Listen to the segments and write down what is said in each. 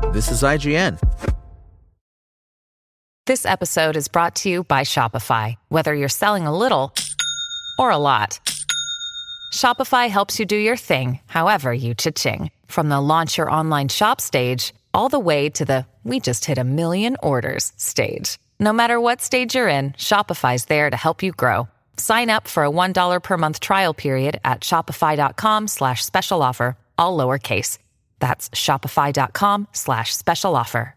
This is IGN. This episode is brought to you by Shopify. Whether you're selling a little or a lot, Shopify helps you do your thing, however you cha-ching. From the launch your online shop stage, all the way to the we just hit 1 million orders stage. No matter what stage you're in, Shopify's there to help you grow. Sign up for a $1 per month trial period at shopify.com/special offer, all lowercase. That's shopify.com/special offer.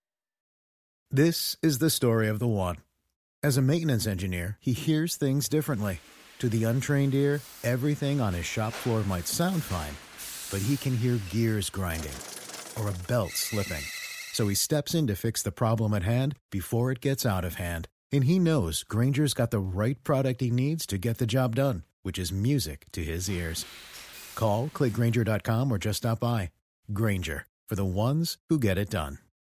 This is the story of the one. As a maintenance engineer, he hears things differently. To the untrained ear, everything on his shop floor might sound fine, but he can hear gears grinding or a belt slipping. So he steps in to fix the problem at hand before it gets out of hand. And he knows Grainger's got the right product he needs to get the job done, which is music to his ears. Call, click Grainger.com, or just stop by. Grainger, for the ones who get it done.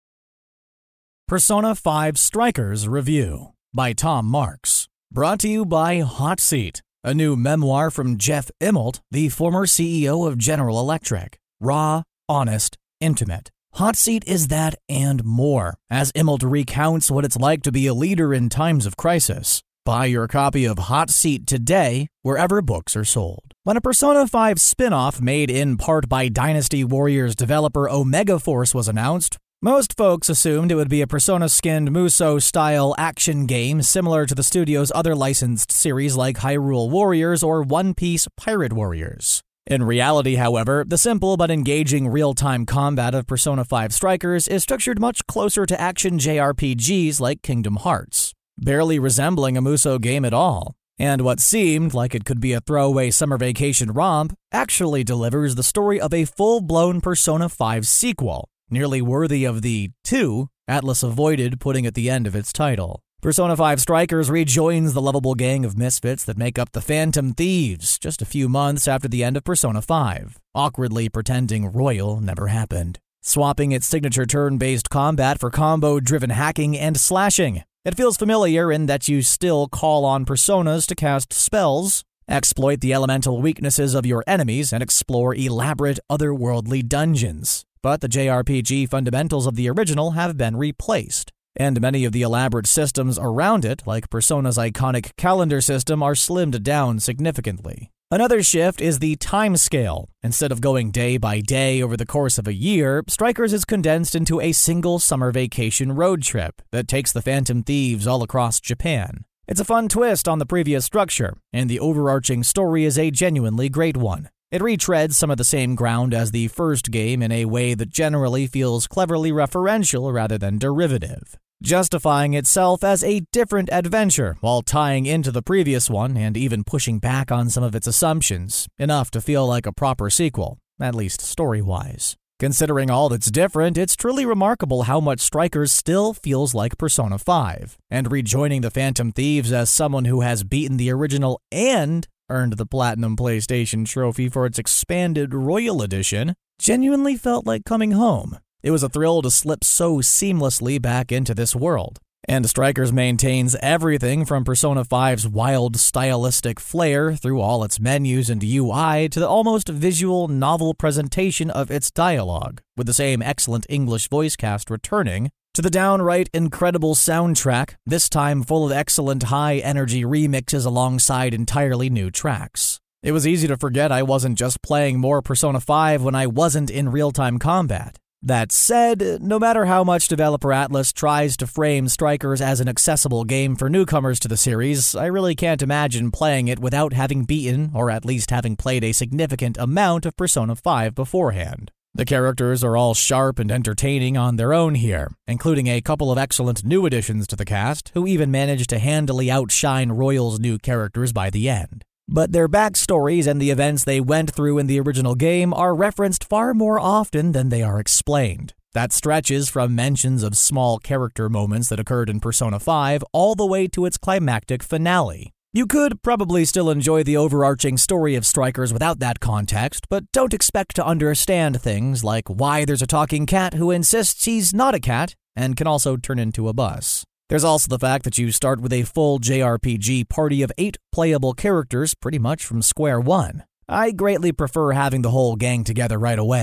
Persona 5 Strikers Review by Tom Marks. Brought to you by Hot Seat, a new memoir from Jeff Immelt, the former CEO of General Electric. Raw, honest, intimate. Hot Seat is that and more, as Immelt recounts what it's like to be a leader in times of crisis. Buy your copy of Hot Seat today, wherever books are sold. When a Persona 5 spin-off made in part by Dynasty Warriors developer Omega Force was announced, most folks assumed it would be a Persona-skinned Musou-style action game similar to the studio's other licensed series like Hyrule Warriors or One Piece Pirate Warriors. In reality, however, the simple but engaging real-time combat of Persona 5 Strikers is structured much closer to action JRPGs like Kingdom Hearts, barely resembling a Musou game at all. And what seemed like it could be a throwaway summer vacation romp actually delivers the story of a full-blown Persona 5 sequel, nearly worthy of the 2 Atlus avoided putting at the end of its title. Persona 5 Strikers rejoins the lovable gang of misfits that make up the Phantom Thieves just a few months after the end of Persona 5, awkwardly pretending Royal never happened. Swapping its signature turn-based combat for combo-driven hacking and slashing. It feels familiar in that you still call on personas to cast spells, exploit the elemental weaknesses of your enemies, and explore elaborate otherworldly dungeons. But the JRPG fundamentals of the original have been replaced, and many of the elaborate systems around it, like Persona's iconic calendar system, are slimmed down significantly. Another shift is the time scale. Instead of going day by day over the course of a year, Strikers is condensed into a single summer vacation road trip that takes the Phantom Thieves all across Japan. It's a fun twist on the previous structure, and the overarching story is a genuinely great one. It retreads some of the same ground as the first game in a way that generally feels cleverly referential rather than derivative, justifying itself as a different adventure while tying into the previous one and even pushing back on some of its assumptions, enough to feel like a proper sequel, at least story-wise. Considering all that's different, it's truly remarkable how much Strikers still feels like Persona 5, and rejoining the Phantom Thieves as someone who has beaten the original and earned the Platinum PlayStation trophy for its expanded Royal Edition, genuinely felt like coming home. It was a thrill to slip so seamlessly back into this world. And Strikers maintains everything from Persona 5's wild stylistic flair through all its menus and UI to the almost visual novel presentation of its dialogue, with the same excellent English voice cast returning, to the downright incredible soundtrack, this time full of excellent high-energy remixes alongside entirely new tracks. It was easy to forget I wasn't just playing more Persona 5 when I wasn't in real-time combat. That said, no matter how much developer Atlus tries to frame Strikers as an accessible game for newcomers to the series, I really can't imagine playing it without having beaten, or at least having played a significant amount of Persona 5 beforehand. The characters are all sharp and entertaining on their own here, including a couple of excellent new additions to the cast, who even managed to handily outshine Royal's new characters by the end. But their backstories and the events they went through in the original game are referenced far more often than they are explained. That stretches from mentions of small character moments that occurred in Persona 5 all the way to its climactic finale. You could probably still enjoy the overarching story of Strikers without that context, but don't expect to understand things like why there's a talking cat who insists he's not a cat and can also turn into a bus. There's also the fact that you start with a full JRPG party of 8 playable characters pretty much from square one. I greatly prefer having the whole gang together right away.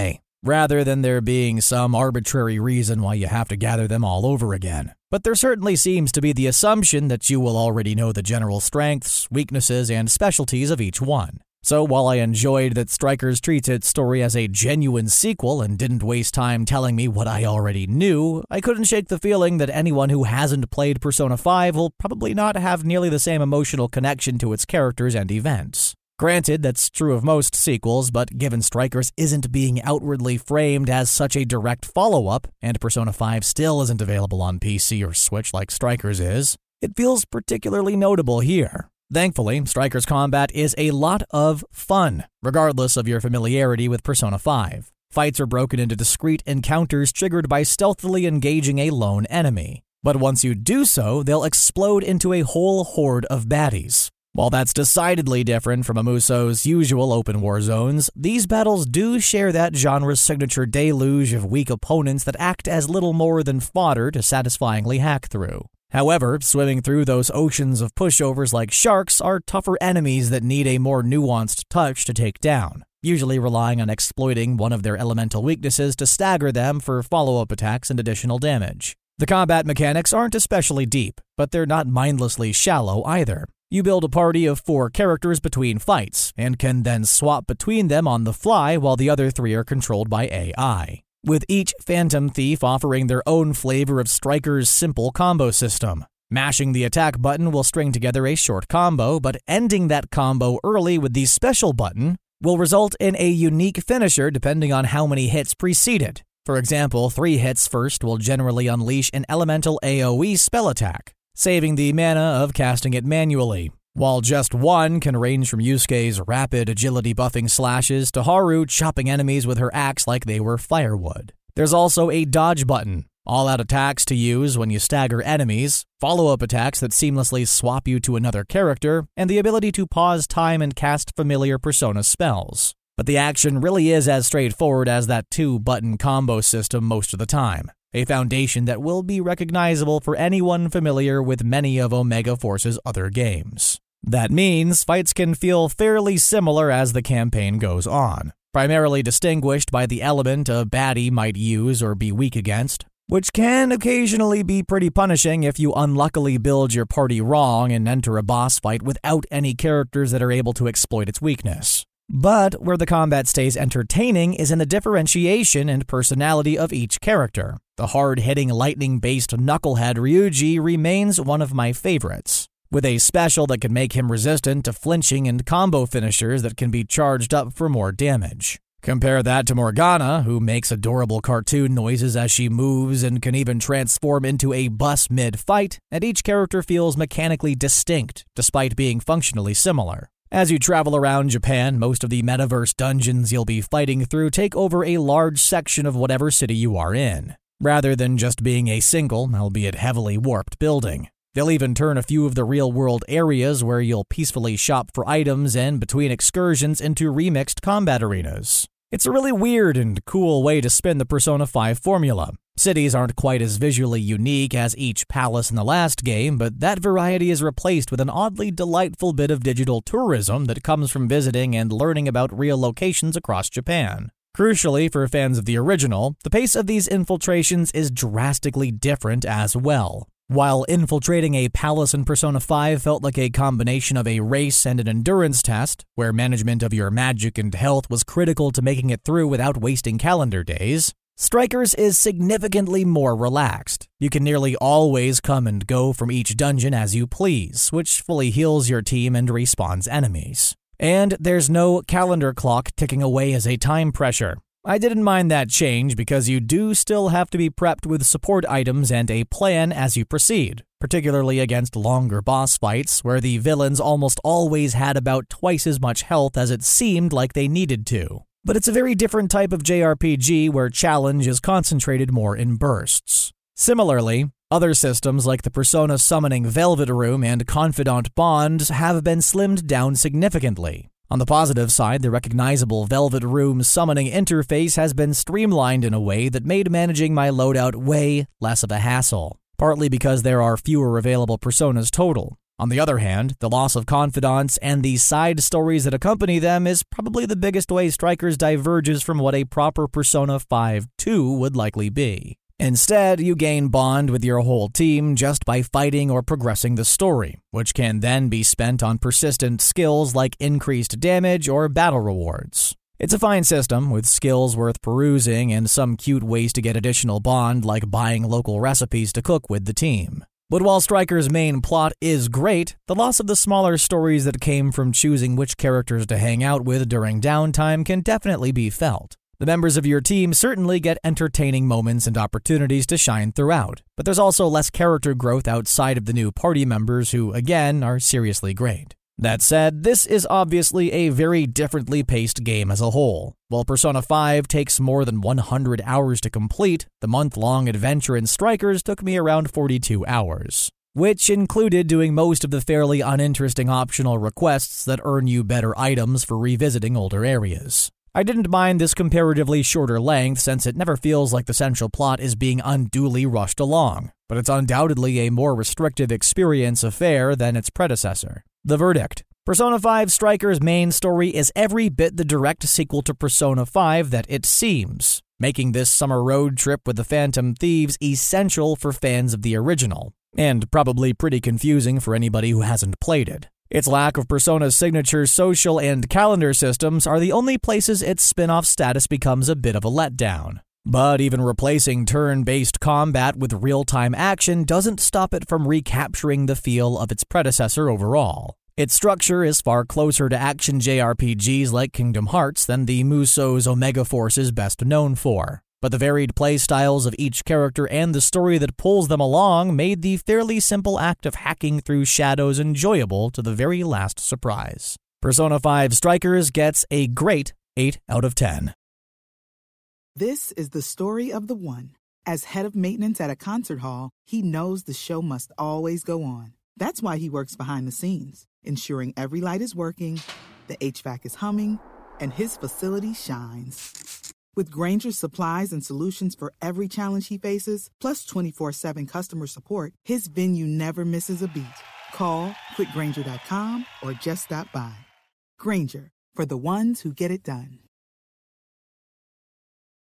rather than there being some arbitrary reason why you have to gather them all over again. But there certainly seems to be the assumption that you will already know the general strengths, weaknesses, and specialties of each one. So while I enjoyed that Strikers treats its story as a genuine sequel and didn't waste time telling me what I already knew, I couldn't shake the feeling that anyone who hasn't played Persona 5 will probably not have nearly the same emotional connection to its characters and events. Granted, that's true of most sequels, but given Strikers isn't being outwardly framed as such a direct follow-up, and Persona 5 still isn't available on PC or Switch like Strikers is, it feels particularly notable here. Thankfully, Strikers combat is a lot of fun, regardless of your familiarity with Persona 5. Fights are broken into discrete encounters triggered by stealthily engaging a lone enemy. But once you do so, they'll explode into a whole horde of baddies. While that's decidedly different from Amuso's usual open war zones, these battles do share that genre's signature deluge of weak opponents that act as little more than fodder to satisfyingly hack through. However, swimming through those oceans of pushovers like sharks are tougher enemies that need a more nuanced touch to take down, usually relying on exploiting one of their elemental weaknesses to stagger them for follow-up attacks and additional damage. The combat mechanics aren't especially deep, but they're not mindlessly shallow either. You build a party of 4 characters between fights, and can then swap between them on the fly while the other 3 are controlled by AI, with each Phantom Thief offering their own flavor of Striker's simple combo system. Mashing the attack button will string together a short combo, but ending that combo early with the special button will result in a unique finisher depending on how many hits precede it. For example, 3 hits first will generally unleash an elemental AoE spell attack, saving the mana of casting it manually, while just 1 can range from Yusuke's rapid agility buffing slashes to Haru chopping enemies with her axe like they were firewood. There's also a dodge button, all-out attacks to use when you stagger enemies, follow-up attacks that seamlessly swap you to another character, and the ability to pause time and cast familiar Persona spells. But the action really is as straightforward as that 2-button combo system most of the time, a foundation that will be recognizable for anyone familiar with many of Omega Force's other games. That means fights can feel fairly similar as the campaign goes on, primarily distinguished by the element a baddie might use or be weak against, which can occasionally be pretty punishing if you unluckily build your party wrong and enter a boss fight without any characters that are able to exploit its weakness. But where the combat stays entertaining is in the differentiation and personality of each character. The hard-hitting, lightning-based knucklehead Ryuji remains one of my favorites, with a special that can make him resistant to flinching and combo finishers that can be charged up for more damage. Compare that to Morgana, who makes adorable cartoon noises as she moves and can even transform into a bus mid-fight, and each character feels mechanically distinct, despite being functionally similar. As you travel around Japan, most of the metaverse dungeons you'll be fighting through take over a large section of whatever city you are in, rather than just being a single, albeit heavily warped building. They'll even turn a few of the real-world areas where you'll peacefully shop for items and between excursions into remixed combat arenas. It's a really weird and cool way to spin the Persona 5 formula. Cities aren't quite as visually unique as each palace in the last game, but that variety is replaced with an oddly delightful bit of digital tourism that comes from visiting and learning about real locations across Japan. Crucially, for fans of the original, the pace of these infiltrations is drastically different as well. While infiltrating a palace in Persona 5 felt like a combination of a race and an endurance test, where management of your magic and health was critical to making it through without wasting calendar days, Strikers is significantly more relaxed. You can nearly always come and go from each dungeon as you please, which fully heals your team and respawns enemies. And there's no calendar clock ticking away as a time pressure. I didn't mind that change because you do still have to be prepped with support items and a plan as you proceed, particularly against longer boss fights where the villains almost always had about twice as much health as it seemed like they needed to. But it's a very different type of JRPG where challenge is concentrated more in bursts. Similarly, other systems like the Persona Summoning Velvet Room and Confidant Bond have been slimmed down significantly. On the positive side, the recognizable Velvet Room summoning interface has been streamlined in a way that made managing my loadout way less of a hassle, partly because there are fewer available personas total. On the other hand, the loss of confidants and the side stories that accompany them is probably the biggest way Strikers diverges from what a proper Persona 5 2 would likely be. Instead, you gain bond with your whole team just by fighting or progressing the story, which can then be spent on persistent skills like increased damage or battle rewards. It's a fine system, with skills worth perusing and some cute ways to get additional bond like buying local recipes to cook with the team. But while Strikers' main plot is great, the loss of the smaller stories that came from choosing which characters to hang out with during downtime can definitely be felt. The members of your team certainly get entertaining moments and opportunities to shine throughout, but there's also less character growth outside of the new party members who, again, are seriously great. That said, this is obviously a very differently paced game as a whole. While Persona 5 takes more than 100 hours to complete, the month-long adventure in Strikers took me around 42 hours, which included doing most of the fairly uninteresting optional requests that earn you better items for revisiting older areas. I didn't mind this comparatively shorter length since it never feels like the central plot is being unduly rushed along, but it's undoubtedly a more restrictive experience affair than its predecessor. The verdict: Persona 5 Strikers' main story is every bit the direct sequel to Persona 5 that it seems, making this summer road trip with the Phantom Thieves essential for fans of the original, and probably pretty confusing for anybody who hasn't played it. Its lack of Persona's signature social and calendar systems are the only places its spin-off status becomes a bit of a letdown. But even replacing turn-based combat with real-time action doesn't stop it from recapturing the feel of its predecessor overall. Its structure is far closer to action JRPGs like Kingdom Hearts than the Musou's Omega Force is best known for. But the varied play styles of each character and the story that pulls them along made the fairly simple act of hacking through shadows enjoyable to the very last surprise. Persona 5 Strikers gets a great 8 out of 10. This is the story of the one. As head of maintenance at a concert hall, he knows the show must always go on. That's why he works behind the scenes, ensuring every light is working, the HVAC is humming, and his facility shines. With Grainger's supplies and solutions for every challenge he faces, plus 24/7 customer support, his venue never misses a beat. Call quickgrainger.com or just stop by. Grainger, for the ones who get it done.